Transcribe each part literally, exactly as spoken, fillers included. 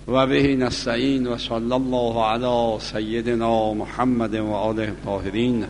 و به نستعین و صلی الله علی سیدنا محمد و آله الطاهرین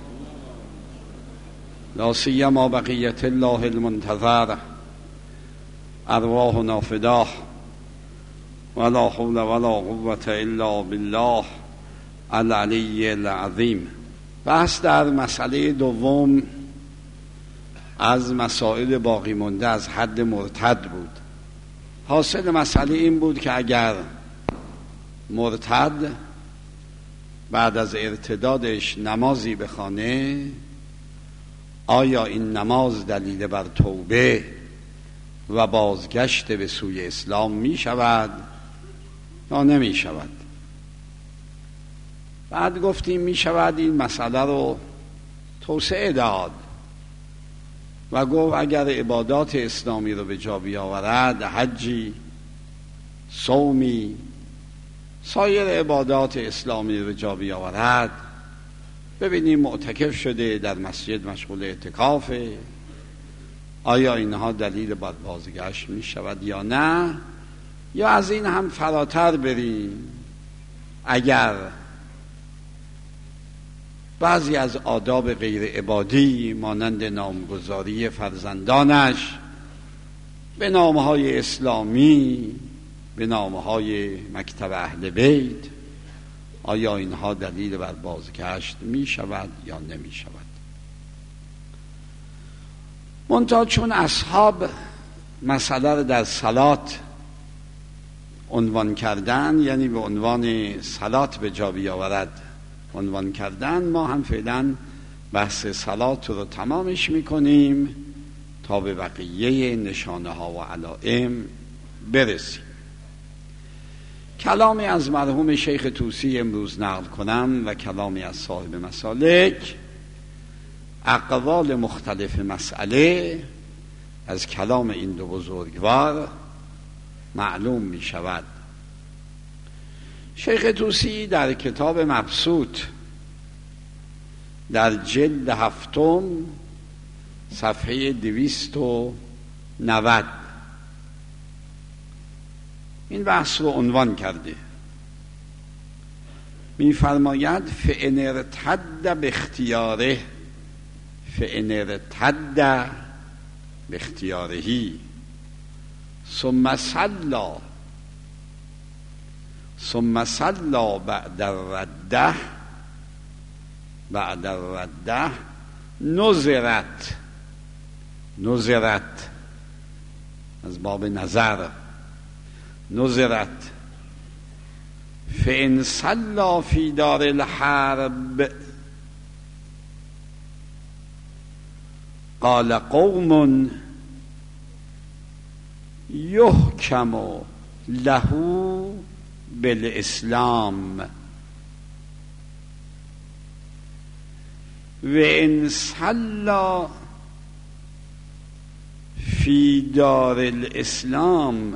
لا سیما بقیت الله المنتظر ارواحنا فداه ولا حول ولا قوة الا بالله العلی العظیم. بحث در مسئله دوم از مسائل باقی مانده از حد مرتد بود. حاصل مسئله این بود که اگر مرتد بعد از ارتدادش نمازی بخوانه، آیا این نماز دلیل بر توبه و بازگشت به سوی اسلام می شود یا نمی شود؟ بعد گفتیم می شود. این مسئله رو توسعه داد و گفت اگر عبادات اسلامی رو به جا بیاورد، حجی، صومی، سایر عبادات اسلامی رو به جا بیاورد، ببینیم معتکف شده در مسجد مشغول اعتکافه، آیا اینها دلیل بر بازگشت می شود یا نه؟ یا از این هم فراتر بریم، اگر بعضی از آداب غیر عبادی مانند نامگذاری فرزندانش به نامهای اسلامی، به نامهای مکتب اهل بیت، آیا اینها دلیل بر بازگشت می شود یا نمی شود؟ منتها چون اصحاب مسئله را در صلات عنوان کردن، یعنی به عنوان صلات به جا بیاورد عنوان کردن، ما هم فعلا بحث صلات رو تمامش میکنیم تا به بقیه نشانه ها و علائم برسیم. کلامی از مرحوم شیخ طوسی امروز نقل کنم و کلامی از صاحب مسالک. اقوال مختلف مسئله از کلام این دو بزرگوار معلوم می شود. شیخ طوسی در کتاب مبسوط در جلد هفتم صفحه دویست و نود این بحث رو عنوان کرده. می فرماید فإن ارتد باختیاره فإن ارتد باختیارهی ثم صلی ثم صلی بعد الرده بعد الرده نظرت نظرت از باب نظر نظرت فإن صلی فی دار الحرب قال قوم یحکم له بالاسلام و ان صلى فی دار الاسلام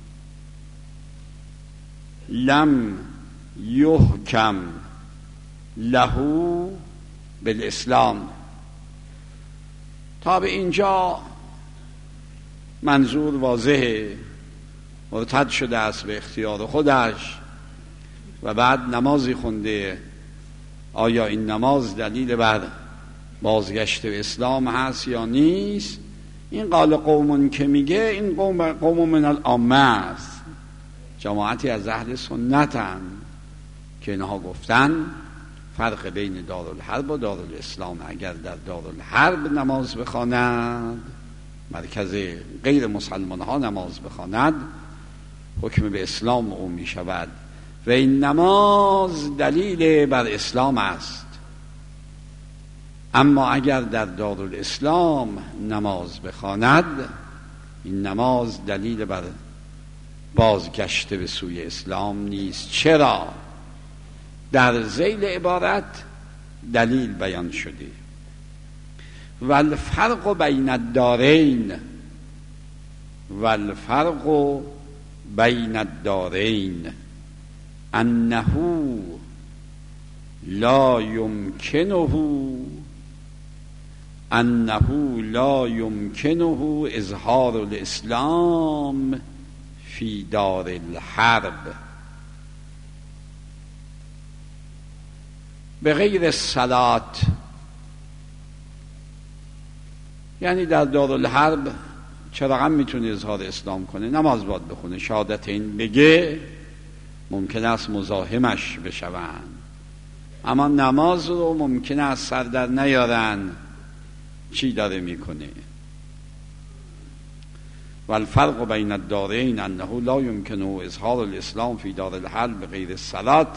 لم یحکم له بالاسلام. تا به اینجا منظور واضحه. مرتد شده است به اختیار خودش و بعد نمازی خونده، آیا این نماز دلیل بر بازگشت به اسلام هست یا نیست؟ این قال قومون که میگه، این قوم قوم من العامه است، جماعتی از اهل سنتن که اینها گفتن فرق بین دارالحرب و دارالاسلام. اگر در دارالحرب نماز بخواند، مرکز غیر مسلمان ها نماز بخواند، حکم به اسلام او می شود و این نماز دلیل بر اسلام است. اما اگر در دارالاسلام نماز بخواند، این نماز دلیل بر بازگشت به سوی اسلام نیست. چرا؟ در ذیل عبارت دلیل بیان شده. والفرق بین الدارین والفرق بین الدارین انه لا یمکنه انه لا یمکنه اظهار الاسلام فی دار الحرب به غیر صلات، یعنی در دارالحرب چراغم میتونه اظهار اسلام کنه، نماز باید بخونه، شهادتین بگه، ممکن است مزاحمش بشوند، اما نماز رو ممکن است سر در نیارن چی داره میکنه. والفرق بین الدارین انه لا يمكن اظهار الاسلام فی دار الحرب بغیر الصلاة،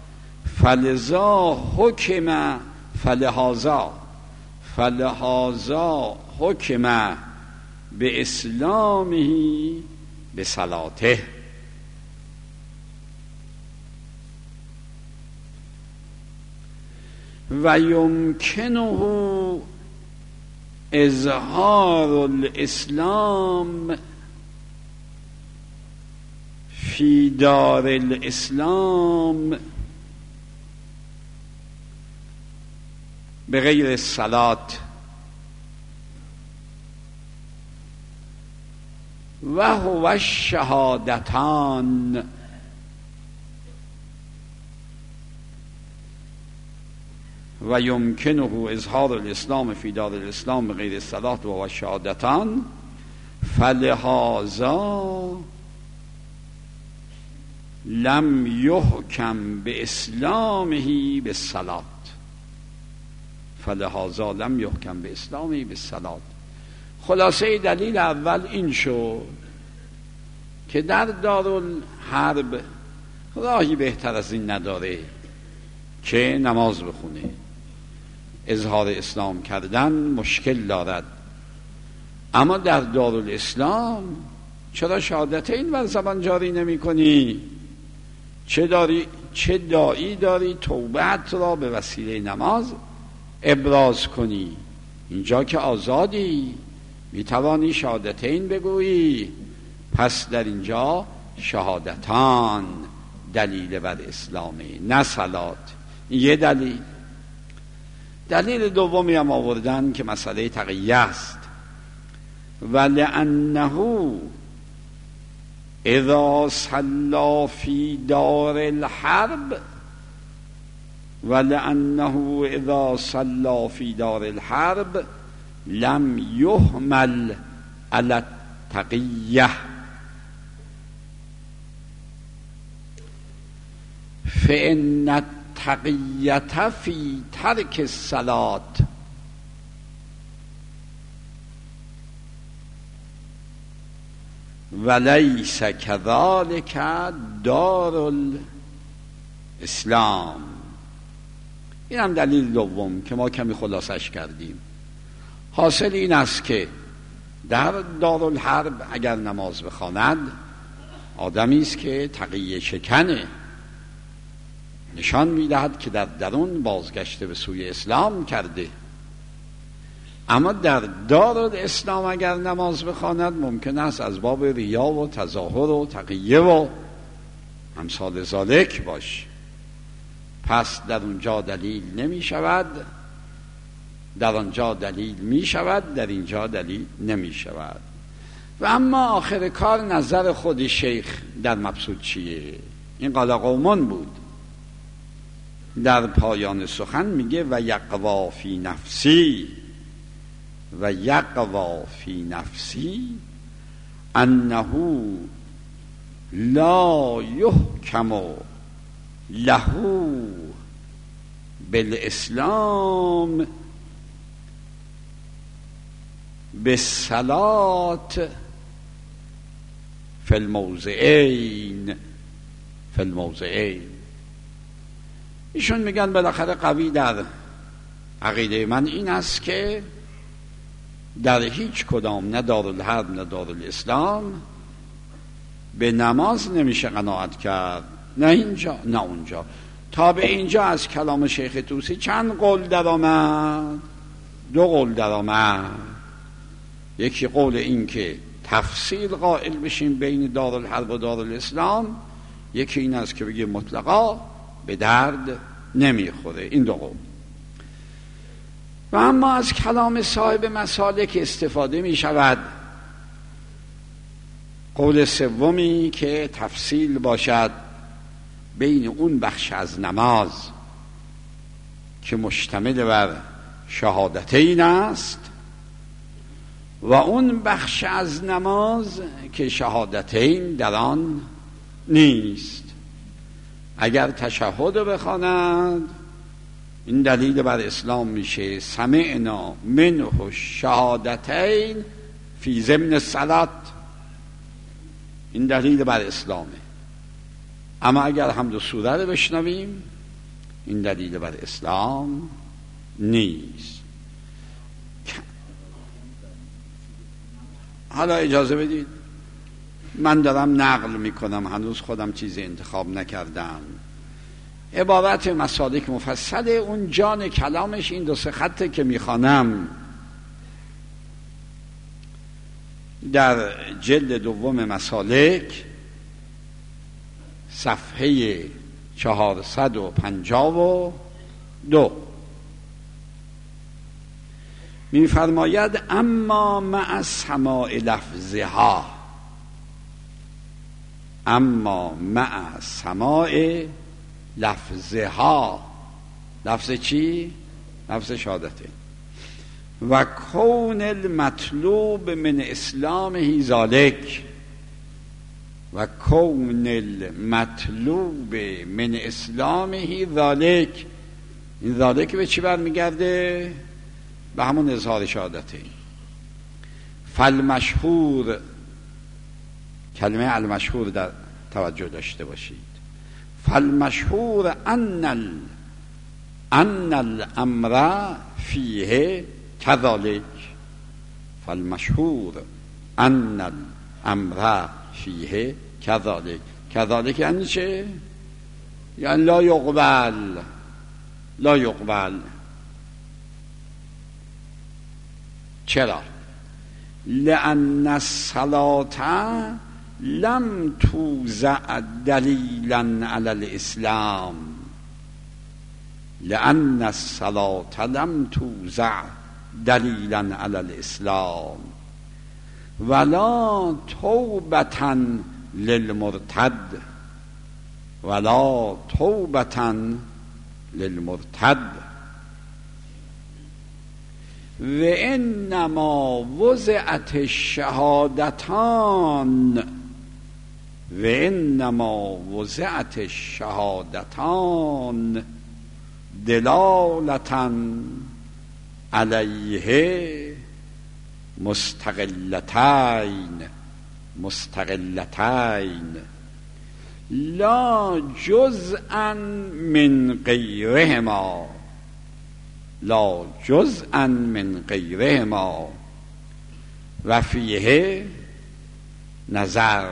فلذا حکم فلهذا فلهذا حکم به اسلامه به صلاته. و یمکنه اظهار الاسلام فی دار الاسلام به غیر الصلاة، و هو الشهادتان، و یمکنه اظهار الاسلام فی دار الاسلام بغیر الصلاة و هو الشهادتان، فلهذا لم یحکم باسلامه بالصلاة، فلهذا لم یحکم باسلامه بالصلاة. خلاصه دلیل اول این شد که در دارالحرب راهی بهتر از این نداره که نماز بخونه، اظهار اسلام کردن مشکل دارد. اما در دارالاسلام چرا شهادتین بر زبان جاری نمی کنی؟ چه داری چه داعی داری توبت را به وسیله نماز ابراز کنی؟ اینجا که آزادی، می توانی شهادتین بگویی. پس در اینجا شهادتان دلیل بر اسلامه، نه صلات. یه دلیل. دلیل دومی هم آوردن که مسئله تقیه است. ولأنه اذا صلى فی دار الحرب ولأنه اذا صلى فی دار الحرب لم يحمل على التقیه، فإن التقیة فی ترک الصلاة ولیس کذلک دار الاسلام. این هم دلیل دوم که ما کمی خلاصش کردیم. حاصل این است که در دارالحرب اگر نماز بخواند آدمی است که تقیه شکنه، نشان میدهد که در درون بازگشته به سوی اسلام کرده. اما در دارالاسلام اگر نماز بخواند ممکن است از باب ریا و تظاهر و تقیه و امثال ذالک باش. پس در اونجا دلیل نمی شود، در آنجا دلیل می شود، در اینجا دلیل نمی شود. و اما آخر کار نظر خود شیخ در مبسوط چیه؟ این قال قومون بود. در پایان سخن میگه و یقوا فی نفسی و یقوا فی نفسی انه لا یحکم له بالاسلام بالصلاة فی الموضعین فی الموضعین. ایشون میگن بالاخره قوی در عقیده من این است که در هیچ کدام، نه دارالحرب نه دارالاسلام، به نماز نمیشه قناعت کرد، نه اینجا نه اونجا. تا به اینجا از کلام شیخ طوسی چند قول در آمد؟ دو قول در آمد. یکی قول این که تفصیل قائل بشیم بین دارالحرب و دارالاسلام، یکی این است که بگه مطلقا به درد نمیخوره. این دو قول. و اما از کلام صاحب مسالک استفاده می شود. قول سومی که تفصیل باشد بین اون بخش از نماز که مشتمل بر شهادتین است و اون بخش از نماز که شهادتین در آن نیست. اگر تشهد رو بخواند این دلیل بر اسلام میشه. سمعنا منه شهادتین فی ضمن الصلاة، این دلیل بر اسلامه. اما اگر حمد و سوره رو بشنویم این دلیل بر اسلام نیست. حالا اجازه بدید من دارم نقل میکنم، هنوز خودم چیزی انتخاب نکردم. عبارت مسالک مفصل، اون جان کلامش این دو سه خطه که میخوانم. در جلد دوم مسالک صفحه چهارصد و پنجاه و دو میفرماید اما مع سماع لفظها، اما مع سماع لفظها، لفظ چی؟ لفظ شهادته. و کون المطلوب من اسلامه ذالک، و کون المطلوب من اسلامه ذالک. این ذالک به چی برمیگرده؟ به همون اظهار شهادته. فالمشهور، کلمه المشهور در توجه داشته باشید. فالمشهور ان ال ان الامر فیه كذلك، فالمشهور ان الامر فیه كذلك. كذلك یعنی چه؟ یعنی لا یقبل، لا یقبل. چرا؟ لأن الصلاة لم توزع دلیلا علی الاسلام، لأن الصلاة لم توزع دلیلا علی الاسلام ولا توبة للمرتد، ولا توبة للمرتد. و انما وضعت الشهادتان، و انما وضعت الشهادتان دلالة علیه مستقلتین، مستقلتین لا جزءا من غیرهما، لا جزءا من غیرهما و فیه نظر.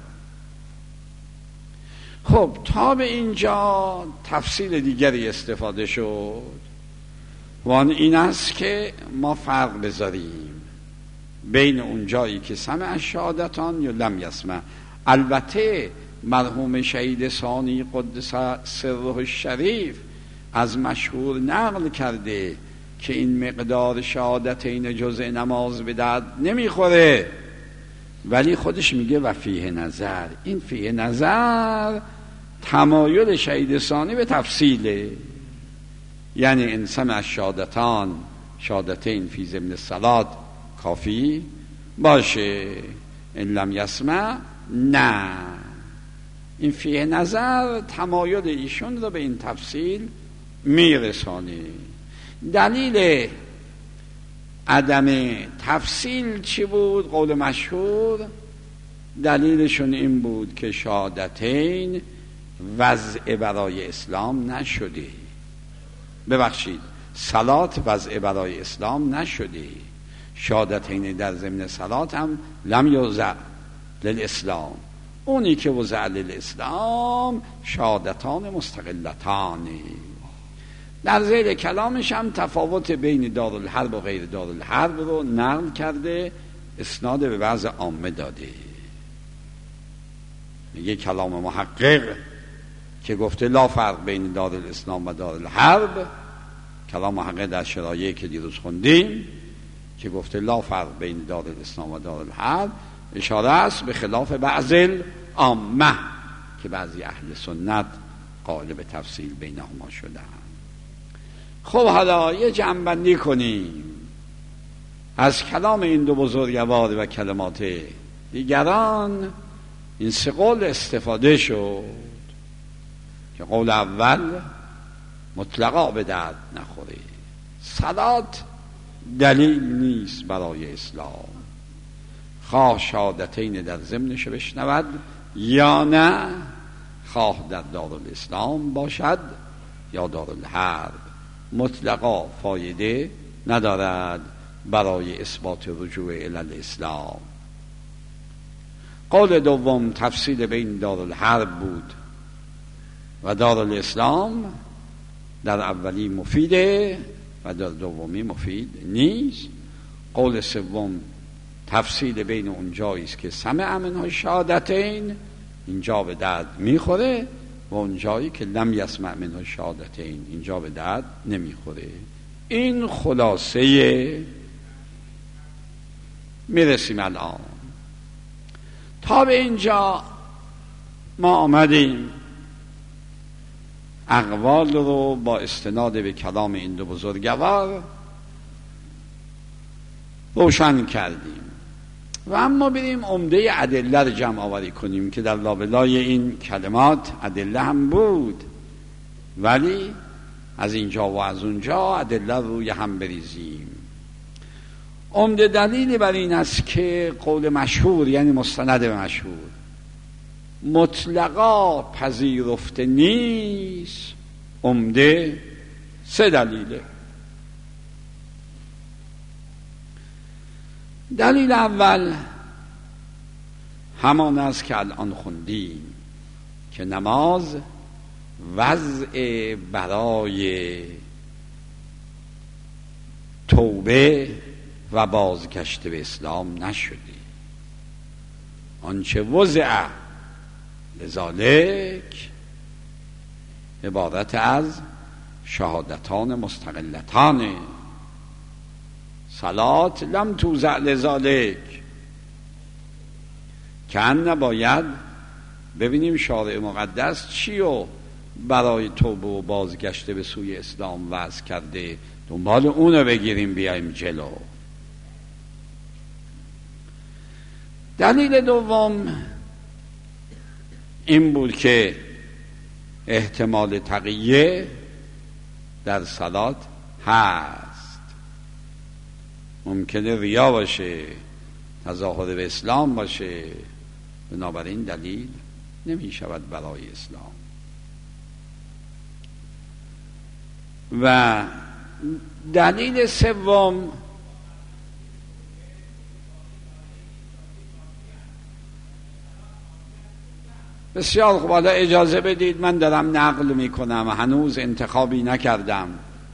خب تا به اینجا تفصیل دیگری استفاده شد و آن این است که ما فرق بذاریم بین اون جایی که سمع الشهادتان یا لم یسمع. البته مرحوم شهید ثانی قدس سره الشریف از مشهور نقل کرده که این مقدار شهادتین جزء نماز به درد نمیخوره، ولی خودش میگه و فیه نظر. این فیه نظر تمایل شهید ثانی به تفصیله، یعنی ان سمع الشهادتان، شهادتین فی ضمن الصلاة کافی باشه، ان لم یسمع نه. این فیه نظر تمایل ایشون رو به این تفصیل میرسانه. دلیل عدم تفصیل چی بود؟ قول مشهور دلیلشون این بود که شهادتین وضع برای اسلام نشده. ببخشید، صلات وضع برای اسلام نشده. شهادتین در ضمن صلات هم لم یوضع للاسلام. اونی که وضع للاسلام شهادتان مستقلتانی. در ذیل کلامش هم تفاوت بین دارالحرب و غیر دارالحرب رو نقل کرده، اسناد به وضع عامه داده. میگه کلام محقق که گفته لا فرق بین دارالاسلام و دارالحرب، کلام محقق در شرایعی که دیروز خوندیم که گفته لا فرق بین دارالاسلام و دارالحرب، اشاره است به خلاف بعض العامه که بعضی اهل سنت قائل به تفصیل بینهما شدند. خب حالا یه جمع‌بندی کنیم از کلام این دو بزرگوار و کلمات دیگران. این سه قول استفاده شد که قول اول مطلقا به درد نخوره. صلات دلیل نیست برای اسلام، خواه شهادتین در ضمنش بشنود یا نه، خواه در دارالاسلام باشد یا دارالحرب، مطلقا فایده ندارد برای اثبات رجوع الی الاسلام. قول دوم تفصیل بین دارالحرب بود و دارالاسلام، در اولی مفیده و در دومی مفید نیست. قول سوم تفصیل بین اون جایی است که سمع منها شهادتین، اینجا به درد میخوره، و اون جایی که لم یسمع منها شهادتین، اینجا به درد نمیخوره. این خلاصه. میرسیم الان تا به اینجا ما آمدیم اقوال رو با استناد به کلام این دو بزرگوار روشن کردیم و اما بریم عمده ادله رو جمع آوری کنیم که در لابلای این کلمات ادله هم بود، ولی از اینجا و از اونجا ادله روی هم بریزیم. عمده دلیل بر این است که قول مشهور، یعنی مستند به مشهور، مطلقا پذیرفته نیست. عمده سه دلیله. دلیل اول همان است که الان خوندیم که نماز وضع برای توبه و بازگشت به اسلام نشده. آنچه وضع لذالک عبارت از شهادتان مستقلتان. صلات لم توضع لذالک، که ان نباید ببینیم شارع مقدس چی رو برای توبه و بازگشت به سوی اسلام وضع کرده، دنبال اونو بگیریم بیایم جلو. دلیل دوم این بود که احتمال تقیه در صلات هست، ممکنه ریا باشه، تظاهر به اسلام باشه، بنابراین دلیل نمی شود برای اسلام. و دلیل سوم بسیار خوب، حالا اجازه بدید من دارم نقل میکنم، هنوز انتخابی نکردم.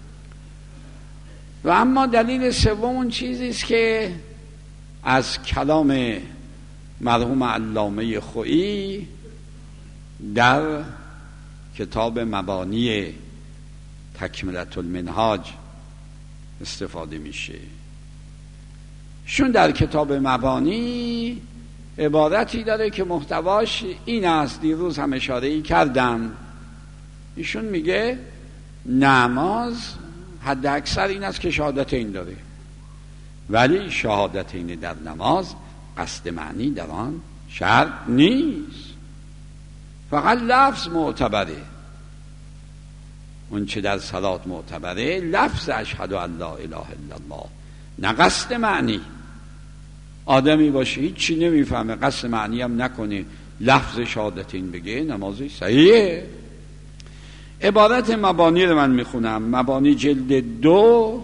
و اما دلیل سوم اون چیزی است که از کلام مرحوم علامه خویی در کتاب مبانی تکملة المنهاج استفاده میشه. شون در کتاب مبانی عبارتی داره که محتواش این است، دیروز هم اشاره‌ای کردم. ایشون میگه نماز حد اکثر این است که شهادتین داره، ولی شهادتین در نماز قصد معنی در آن شرط نیست، فقط لفظ معتبره. اون چه در صلات معتبره لفظ اشهد ان لا اله الا الله، نه قصد معنی. آدمی باشه هیچی نمیفهمه، قصد معنی هم نکنه، لفظ شهادتین بگه، نمازش صحیحه. عبارت مبانی رو من میخونم. مبانی جلد دو،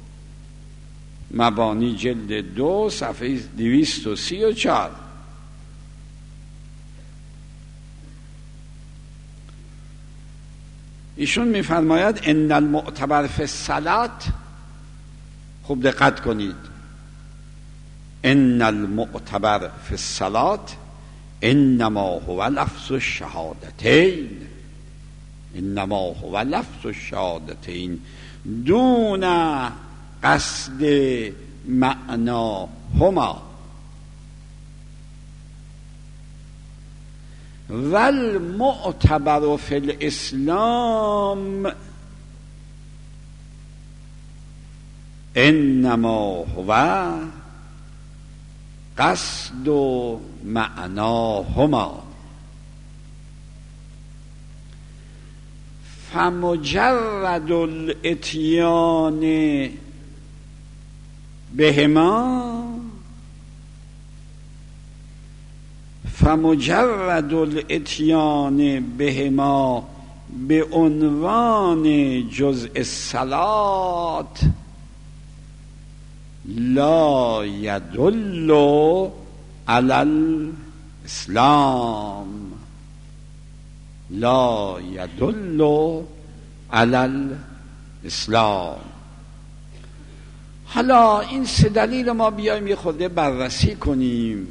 مبانی جلد دو صفحه دویست و سی و چار. ایشون میفرماید ان المعتبر فی الصلات، خوب دقت کنید، ان المعتبر فی الصلات انما هو لفظ الشهادتین، انما هو لفظ الشهادتین دون قصد معناهما والمعتبر فی الاسلام انما هو قصد و معناهما فمجرد الاتیان بهما فمجرد الاتیان بهما به عنوان جزء الصلات لا يدل على الاسلام لا يدل على الاسلام. حالا این سه دلیل ما بیایم یه خورده بررسی کنیم.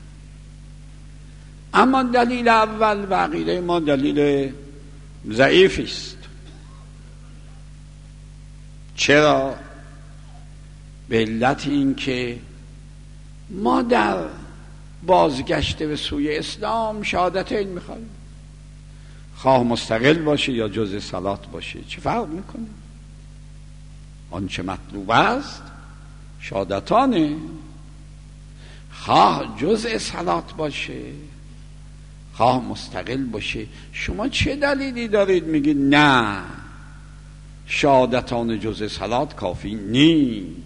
اما دلیل اول و عقیده ما دلیل ضعیفی است. چرا؟ به علت این که ما در بازگشت به سوی اسلام شهادتین میخوایم، خواه مستقل باشه یا جزء صلات باشه، چه فرق میکنه؟ آنچه مطلوب است شهادتانه، خواه جزء صلات باشه خواه مستقل باشه. شما چه دلیلی دارید میگید نه شهادتان جزء صلات کافی نیست؟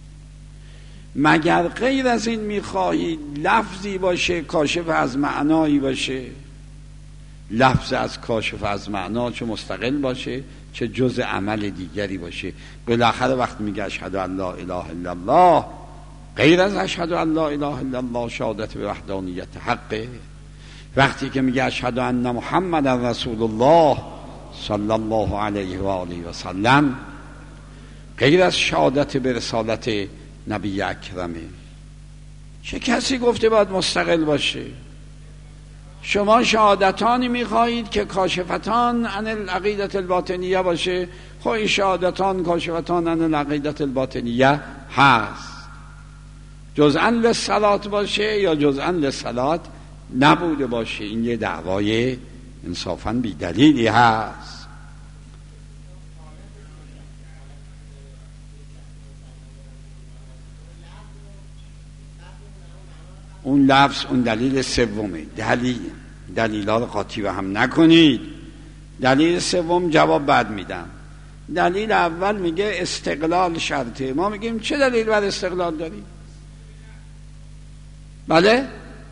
مگر غیر از این میخواهید لفظی باشه کاشف از معنایی باشه؟ لفظ از کاشف از معنا چه مستقل باشه چه جزء عمل دیگری باشه. بالاخره وقت میگه اشهد ان لا اله الا الله، غیر از اشهد ان لا اله الا الله شهادت به وحدانیت حقه. وقتی که میگه اشهد ان محمد رسول الله صلی الله علیه و آله و سلم، غیر از شهادت به رسالت نبی اکرمه. چه کسی گفته باید مستقل باشه؟ شما شهادتانی میخواهید که کاشفتان عن العقیدت الباطنیه باشه. خب این شهادتان کاشفتان عن العقیدت الباطنیه هست، جزءا للصلات باشه یا جزءا للصلات نبوده باشه. این یه دعوای انصافاً بی دلیلی هست. اون لفظ اون دلیل سومه. دلیل دلیل‌ها رو قاطی به هم نکنید. دلیل سوم جواب بعد میدم. دلیل اول میگه استقلال شرطه. ما میگیم چه دلیل بر استقلال داریم؟ بله؟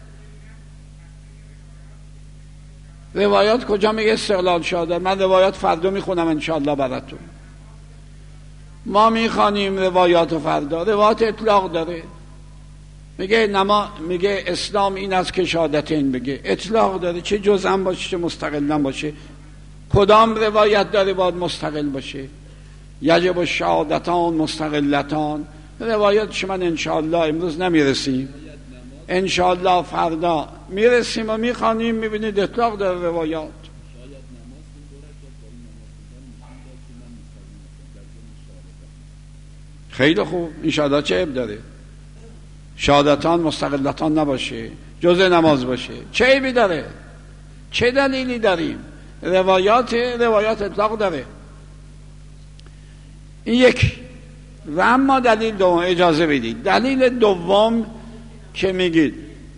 روایات کجا میگه استقلال شده؟ من روایات فردا میخونم انشاءالله براتون. ما میخوانیم روایات فردا. روایات اطلاق داره، میگه نما میگه اسلام این است که شهادتین بگه. اطلاق داره، چه جزء باشه چه مستقل باشه. کدام روایت داره باید مستقل باشه؟ یجب الشهادتان مستقلتان. روایاتش من انشاءالله امروز نمیرسیم، انشاءالله فردا میرسیم و میخوانیم. میبینید اطلاق داره روایات. خیلی خوب، این شهادت چه عیب داره؟ شهادتان مستقلتان نباشه، جزء نماز باشه، چه عیبی داره؟ چه دلیلی داریم؟ روایات روایات اطلاق داره. این یک. و اما دلیل دوم، اجازه بدید دلیل دوم که میگید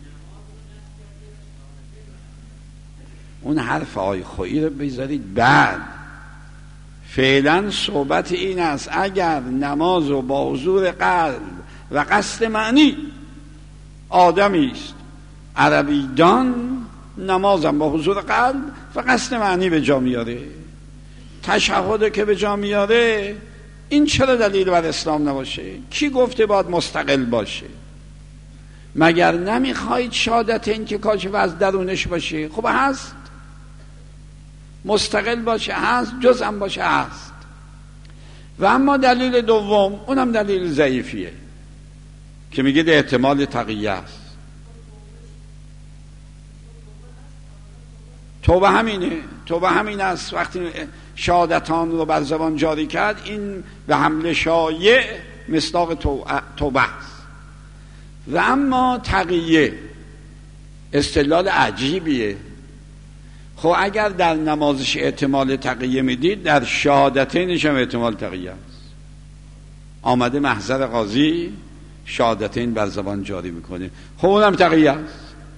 اون حرف آی خویی رو بذارید بعد. فعلا صحبت این است اگر نماز و با حضور قلب و قصد معنی آدمی است عربی دان، نمازم با حضور قلب و قصد معنی به جا میاره، تشهد که به جا میاره، این چرا دلیل بر اسلام نباشه؟ کی گفته باید مستقل باشه؟ مگر نمیخواید شهادت این که کاشف از درونش باشه؟ خب هست، مستقل باشه هست، جزء باشه هست. و اما دلیل دوم، اونم دلیل ضعیفیه که میگه احتمال تقیه است. توبه همینه، توبه همین است. وقتی شهادتان رو بر زبان جاری کرد، این به حمل شایع مصداق توبه است. و اما تقیه استدلال عجیبیه. خب اگر در نمازش احتمال تقیه میدید، در شهادتینش هم احتمال تقیه است. آمده محضر قاضی شهادتین بر زبان جاری میکنه. خب اونم تقیه است.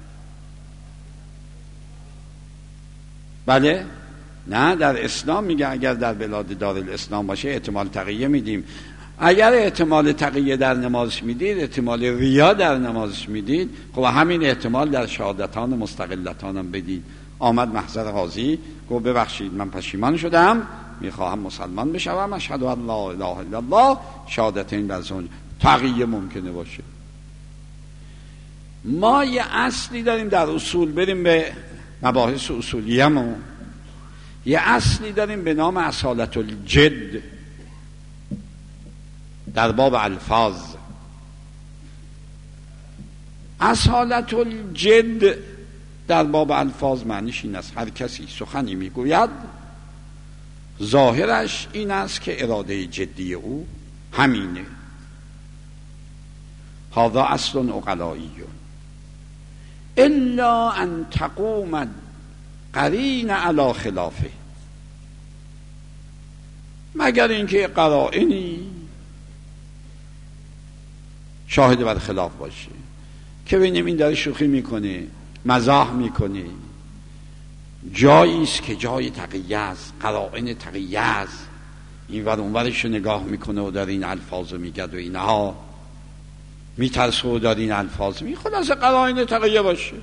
بله؟ نه، در اسلام میگه اگر در بلاد دارالاسلام باشه احتمال تقیه میدیم. اگر احتمال تقیه در نمازش میدید، احتمال ریا در نمازش میدید، خب همین احتمال در شهادتان مستقلتان هم بدید. آمد محضر قاضی گفت ببخشید من پشیمان شدم، میخواهم مسلمان بشوم، اشهد ان لا اله الا الله، شهادتین بر زبان. تقیه ممکنه باشه. ما یه اصلی داریم در اصول، بریم به مباحث اصولیه‌مون. یه اصلی داریم به نام اصالت الجد در باب الفاظ. اصالت الجد در باب الفاظ معنیش این است هر کسی سخنی میگوید ظاهرش این است که اراده جدی او همینه. هذا اصل عقلایی الا ان تقوم قرین علی خلافه، مگر اینکه قرائنی شاهد بر خلاف باشه که ببینیم این داره شوخی میکنه، مزاح میکنه، جایی است که جای تقیه است، قرائن تقیه است، این ور اون ورش رو نگاه میکنه و داره این الفاظ رو میگد و اینها میترسه و داره این الفاظ می خلاص قرائن تقیه باشه.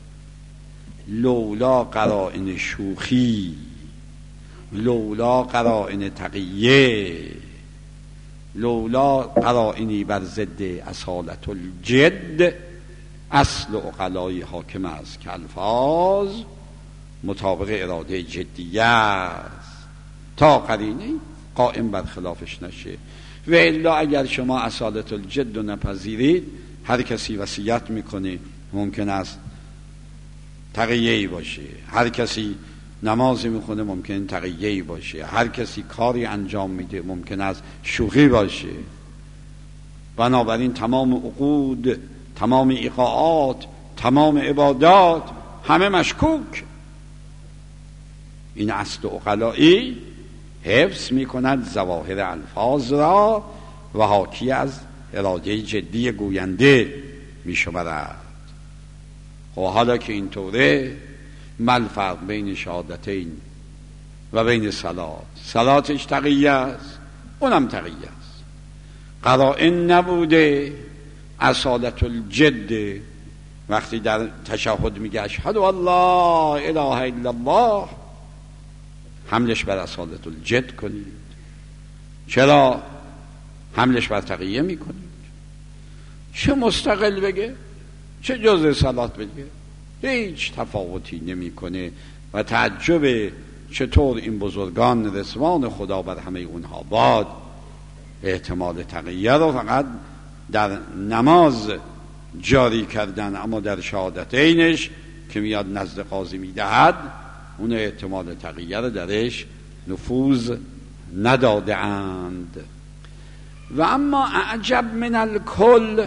لولا قرائن شوخی، لولا قرائن تقیه، لولا قرائنی بر ضد اصالت الجد، اصل عقلای حاکم است که الفاظ مطابق اراده جدیه است تا قرینه قائم بر خلافش نشه. و الا اگر شما اصالت الجد رو نپذیرید، هر کسی وصیت میکنه ممکن است تقیه‌ای باشه، هر کسی نماز میخونه ممکن تقیه‌ای باشه، هر کسی کاری انجام میده ممکن است شوخی باشه. بنابراین تمام عقود، تمام ایقاعات، تمام عبادات همه مشکوک. این اصل عقلایی حفظ میکند ظواهر الفاظ را و حاکی از اراده جدی گوینده میشمرد. و حالا که اینطوره، مل فرق بین شهادتین و بین صلات؟ صلاتش تقیه است، اونم تقیه است، قرائن نبوده. اصالت الجد وقتی در تشهد میگه اشهد ان لا اله الا الله، حملش بر اصالت الجد کنید. چرا حملش بر تقیه میکنید؟ چه مستقل بگه چه جزء صلات بگه هیچ تفاوتی نمیکنه. و تعجب چطور این بزرگان رضوان خدا بر همه اونها باد احتمال تقیه رو فقط در نماز جاری کردن، اما در شهادتینش که میاد نزد قاضی میدهد اون احتمال تقیه رو درش نفوذ نداده اند. و اما اعجب من الکل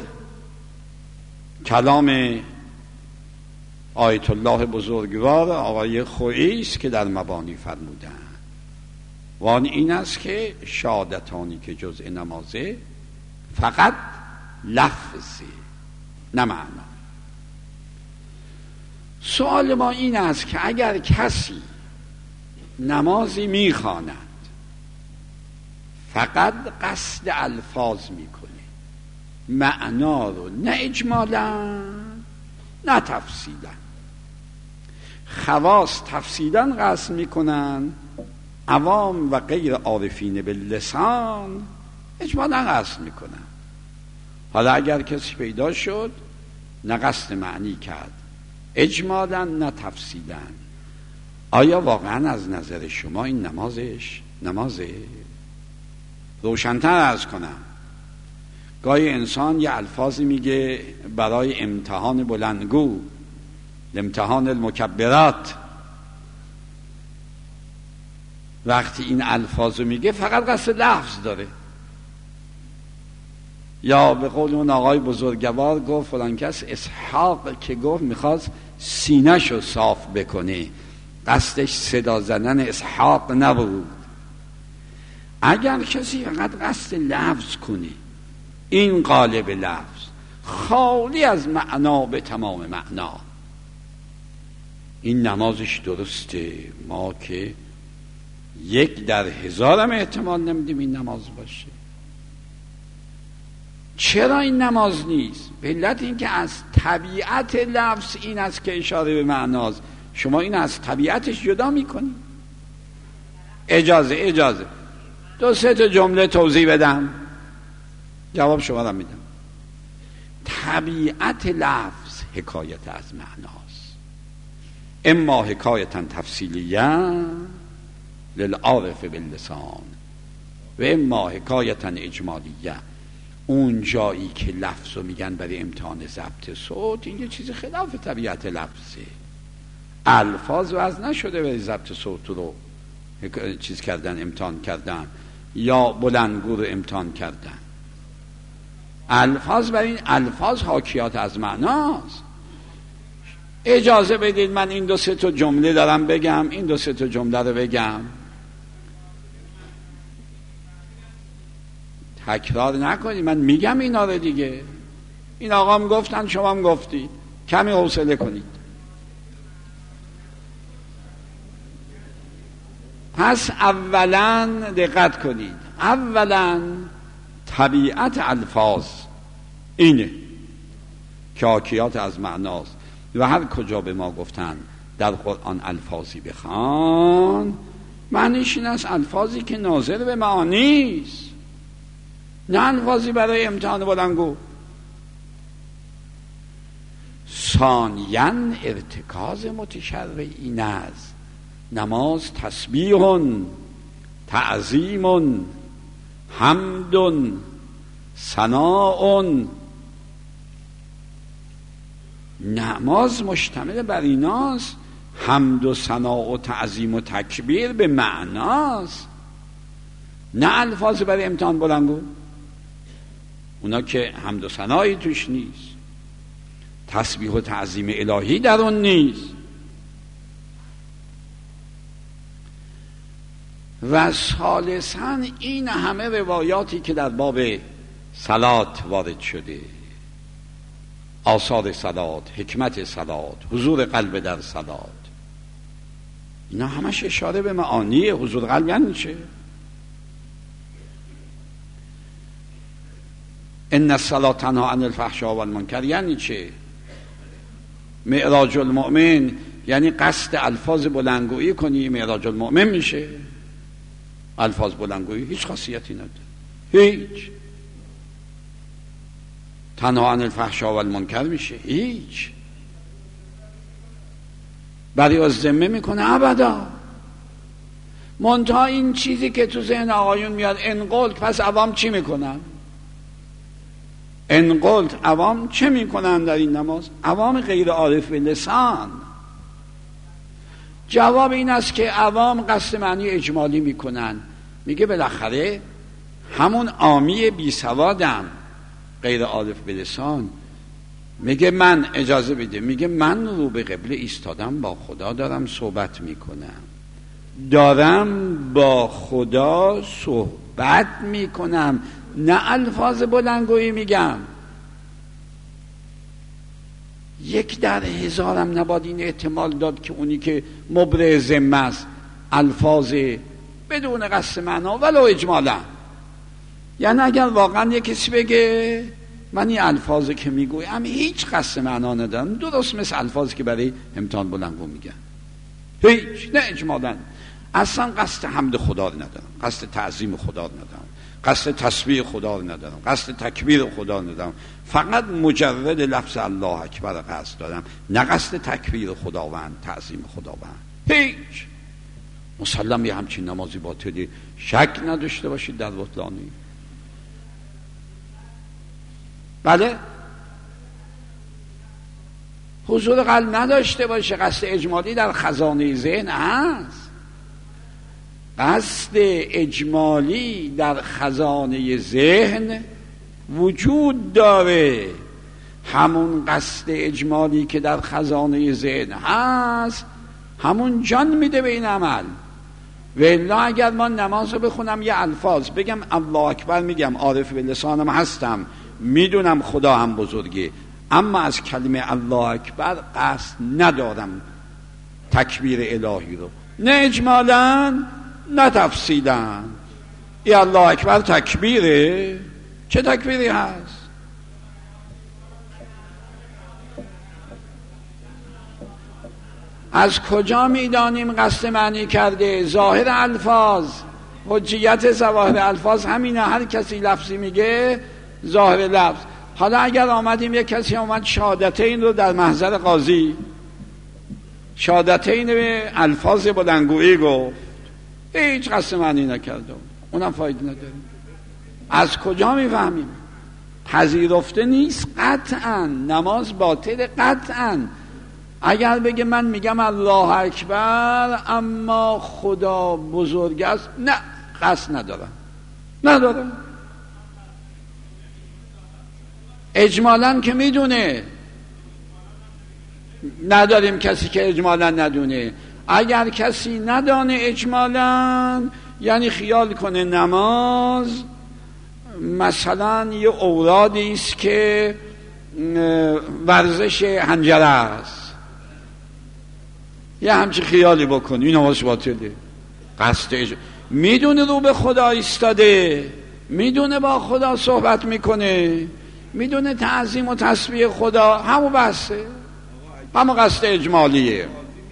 کلام آیت الله بزرگوار آقای خویی است که در مبانی فرمودند، و آن این است که شهادتانی که جزء نمازه فقط لفظه نه معنا. سوال ما این است که اگر کسی نمازی میخواند فقط قصد الفاظ میکنه، معنا رو نه اجمالا نه تفصیلا، خواص تفصیلا قصد میکنن، عوام و غیر عارفین باللسان اجمالا قصد میکنن. حالا اگر کسی پیدا شد نه قصد معنی کرد اجمالا نه تفصیلا، آیا واقعا از نظر شما این نمازش نمازه؟ روشن‌تر عرض کنم، گاهی انسان یه الفاظی میگه برای امتحان بلندگو، امتحان المکبرات، وقتی این الفاظو میگه فقط قصد لفظ داره. یا به قول اون آقای بزرگوار گفت فلان کس اسحاق که گفت میخواست سینه‌شو صاف بکنه، قصدش صدا زدن اسحاق نبود. اگر کسی فقط قصد لفظ کنه، این قالب لفظ خالی از معنا به تمام معنا، این نمازش درسته. ما که یک در هزارم احتمال نمیدیم این نماز باشه. چرا این نماز نیست؟ به علت این که از طبیعت لفظ این است که اشاره به معناست، شما این از طبیعتش جدا میکنی. اجازه اجازه دو سه تا جمله توضیح بدم، جواب شما را میدم. طبیعت لفظ حکایت از معناست، اما حکایتا تفصیلیه للعارف باللسان و اما حکایتا اجمالیه. اون جایی که لفظ رو میگن برای امتحان ضبط صوت، این یه چیز خلاف طبیعت لفظه. الفاظ وضع نشده برای ضبط صوت رو چیز کردن، امتحان کردن یا بلندگو رو امتحان کردن. الفاظ برای این الفاظ حاکیات از معناست. اجازه بدید من این دو سه تا جمله دارم بگم، این دو سه تا جمله رو بگم، تکرار نکنید. من میگم اینا رو دیگه، این آقا هم گفتن شما هم گفتید، کمی حوصله کنید. پس اولا دقت کنید، اولا طبیعت الفاظ اینه که حاکیات از معناست و هر کجا به ما گفتن در قرآن الفاظی بخوان، معنیش این است الفاظی که ناظر به معانی است، نه الفاظی برای امتحان بلندگو. ثانیاً ارتکاز متشرع این است نماز تسبیح، تعظیم، حمد، ثناء. نماز مشتمل بر ایناست، حمد و ثناء و تعظیم و تکبیر به معناست، نه الفاظ برای امتحان بلندگو. اونا که حمد و ثنایی توش نیست، تسبیح و تعظیم الهی در اون نیست. و ثالثاً این همه روایاتی که در باب صلات وارد شده، آثار صلات، حکمت صلات، حضور قلب در صلات، اینا همش اشاره به معانی حضور قلب. یعنی چه؟ ان الصلاة تنهی عن الفحشاء والمنکر. یعنی چه؟ معراج المؤمن یعنی قصد الفاظ بلندگویی کنی، معراج المؤمن میشه. الفاظ بلندگویی هیچ خاصیتی نداره، هیچ. تنهی عن الفحشاء والمنکر میشه، هیچ. برای از ذمه میکنه ابدا. منتها این چیزی که تو ذهن آقایون میاد، ان قلت، پس عوام چی میکنن؟ ان قلت عوام چه میکنن در این نماز؟ عوام غیر عارف به لسان. جواب این است که عوام قصد معنی اجمالی میکنن. میگه بالاخره همون عامی بی سوادم غیر عارف به لسان میگه من اجازه بده، میگه من رو به قبله ایستادم، با خدا دارم صحبت میکنم، دارم با خدا صحبت میکنم، نه الفاظ بلندگویی میگم. یک در هزارم نباید این احتمال داد که اونی که مبرئ ذمه است الفاظ بدون قصد معنا ولو اجمالا. یعنی اگر واقعا یک کسی بگه من این الفاظی که میگویم هیچ قصد معنا ندارم، درست مثل الفاظی که برای امتحان بلندگو میگن، هیچ، نه اجمالا، اصلا قصد حمد خدا رو ندارم، قصد تعظیم خدا رو ندارم، قصد تسبیح خدا رو ندارم، قصد تکبیر خدا رو ندارم، فقط مجرد لفظ الله اکبر قصد دارم، نه قصد تکبیر خداوند، تعظیم خداوند، هیچ. مسلم یه همچین نمازی باطلی، شک نداشته باشید در بطلانی. بله، حضور قلب نداشته باشه، قصد اجمالی در خزانه ذهن هست. قصد اجمالی در خزانه ذهن وجود داره. همون قصد اجمالی که در خزانه ذهن هست همون جان میده به این عمل. و الا اگر ما نماز رو بخونم یه الفاظ بگم الله اکبر میگم، عارف به لسانم هستم، میدونم خدا هم بزرگه، اما از کلمه الله اکبر قصد ندارم تکبیر الهی رو، نه اجمالا نه تفصیلا. ای الله اکبر تکبیره؟ چه تکبیری هست؟ از کجا میدانیم قصد معنی کرده؟ ظاهر الفاظ، حجیت ظواهر الفاظ همینه، هر کسی لفظی میگه ظاهر لفظ. حالا اگر آمدیم یک کسی آمد شهادتین رو در محضر قاضی، شهادتین به الفاظ بلندگویی گفت، هیچ قصد معنی نکرده، اونم فایده نداره. از کجا میفهمیم؟ پذیرفته نیست قطعا، نماز باطل قطعا. اگر بگه من میگم الله اکبر اما خدا بزرگ است، نه قصد ندارم ندارم اجمالا که میدونه، نداریم کسی که اجمالا ندونه. اگر کسی ندانه اجمالا، یعنی خیال کنه نماز مثلا یه اورادی است که ورزش حنجره است، یه همچی خیالی بکن، این نماز باطله. قصد اج... میدونه رو به خدا ایستاده، میدونه با خدا صحبت میکنه، میدونه تعظیم و تسبیح خدا، همو بحثه، همو قصد اجمالیه.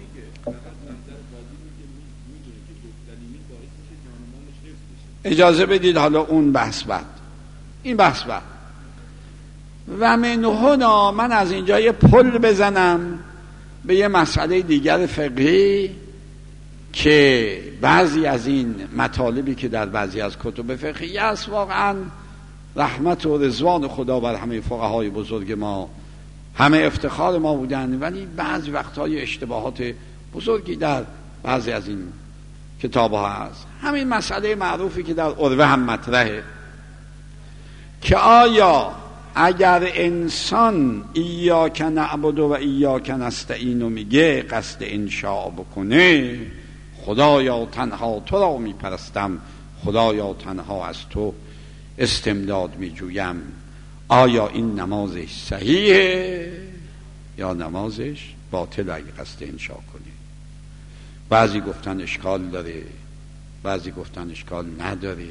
اجازه بدید حالا اون بحث بعد، این بحث بعد. و من هنا من از اینجا یه پل بزنم به یه مسئله دیگر فقهی که بعضی از این مطالبی که در بعضی از کتب فقهی است واقعا رحمت و رضوان خدا بر همه فقهای بزرگ ما، همه افتخار ما بودن، ولی بعضی وقتهای اشتباهات بزرگی در بعضی از این کتاب ها هست. همین مسئله معروفی که در عروه هم مطرحه که آیا اگر انسان ایاک نعبد و ایاک نستعین میگه قصد انشاء بکنه، خدایا تنها تو را میپرستم، خدایا تنها از تو استمداد میجویم، آیا این نمازش صحیحه یا نمازش باطل اگه قصد انشاء کنه؟ بعضی گفتن اشکال داره، بعضی گفتن اشکال نداره.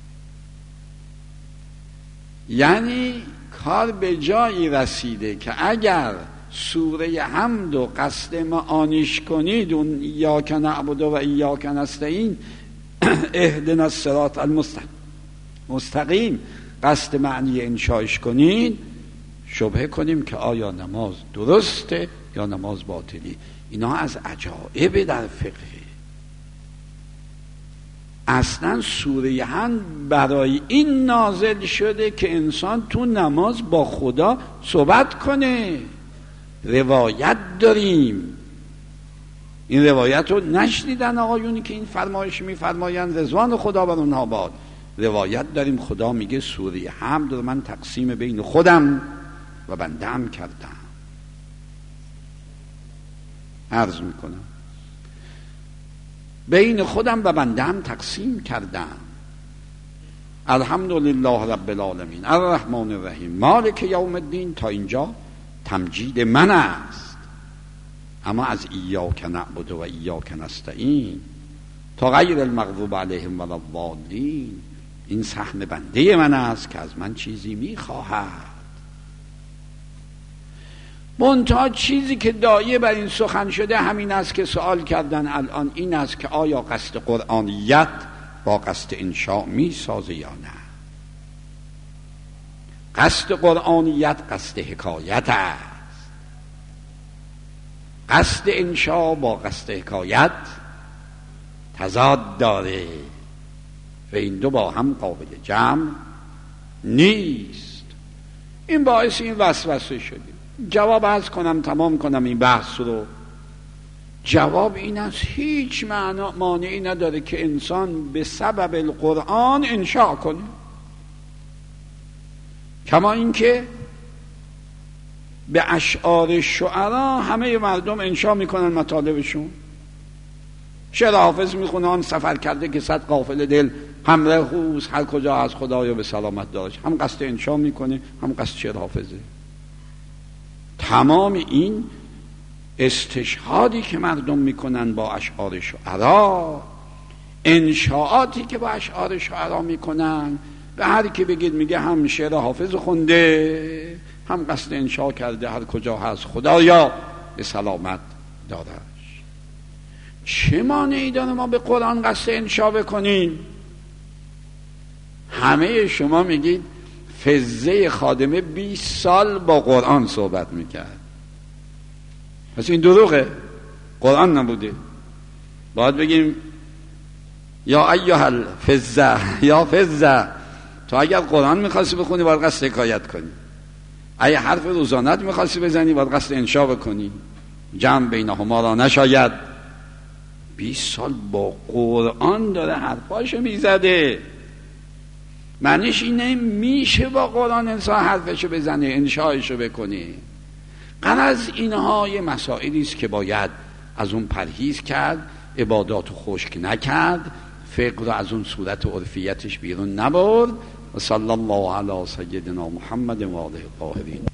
یعنی کار به جایی رسیده که اگر سوره حمد و قصد معانیش کنید، اون ایاک نعبد و ایاک نستعین اهدنا الصراط المستقیم قصد معنی انشایش کنید، شبهه کنیم که آیا نماز درسته یا نماز باطلی. اینا از عجایب در فقه. اصلا سوره حمد برای این نازل شده که انسان تو نماز با خدا صحبت کنه. روایت داریم، این روایت رو نشنیدن آقایونی که این فرمایش میفرمایند رضوان خدا بر اونها باد. روایت داریم خدا میگه سوره حمد رو من تقسیم بین خودم و بنده‌ام کردم. عرض میکنم بین خودم و بنده‌ام تقسیم کردم. الحمدلله رب العالمین الرحمن الرحیم مالک یوم الدین، تا اینجا تمجید من است. اما از ایاک نعبد و ایاک نستعین تا غیر المغضوب علیهم ولا الضالین، این سهم بنده من است که از من چیزی میخواهد. منتها چیزی که دایه بر این سخن شده همین است که سوال کردن الان، این است که آیا قصد قرآنیت با قصد انشاء می سازه یا نه؟ قصد قرآنیت قصد حکایت است، قصد انشاء با قصد حکایت تضاد داره و این دو با هم قابل جمع نیست. این باعث این وسوسه شده. جواب عرض کنم تمام کنم این بحث رو. جواب این است هیچ معنا مانعی نداره که انسان به سبب القرآن انشاء کنه، کما اینکه به اشعار شعرا همه مردم انشاء میکنن مطالبشون. شعر حافظ میخونه آن سفر کرده که صد قافله دل همراه خوست، هر کجا از خدایا به سلامت داشت. هم قصد انشا میکنه هم قصد شعر حافظه. تمام این استشهادی که مردم میکنن با اشعار شعرا، انشاءاتی که با اشعار شعرا میکنن، به هر کی بگید میگه هم شعر حافظ خونده هم قصد انشا کرده، هر کجا هست خدایا به سلامت دادش. چه مانعی داره ما به قرآن قصد انشا بکنیم؟ همه شما میگید فزه خادمه بیست سال با قرآن صحبت میکرد، پس این دروغه، قرآن نبوده. باید بگیم یا ایها الفزه، یا فزه، تو اگر قرآن میخواستی بخونی باید قصد حکایت کنی، اگه حرف روزانت میخواستی بزنی باید قصد انشا بکنی، جمع بینهما را نشاید. بیست سال با قرآن داره حرفاشو میزده. معنیش اینه میشه با قرآن انسان حرفشو بزنه، انشایشو بکنه. غرض اینها یه مسائلی است که باید از اون پرهیز کرد، عباداتو خشک نکرد، فقه رو از اون صورت عرفیتش بیرون نبرد. و صلی الله علی سیدنا محمد و آله الطاهرین.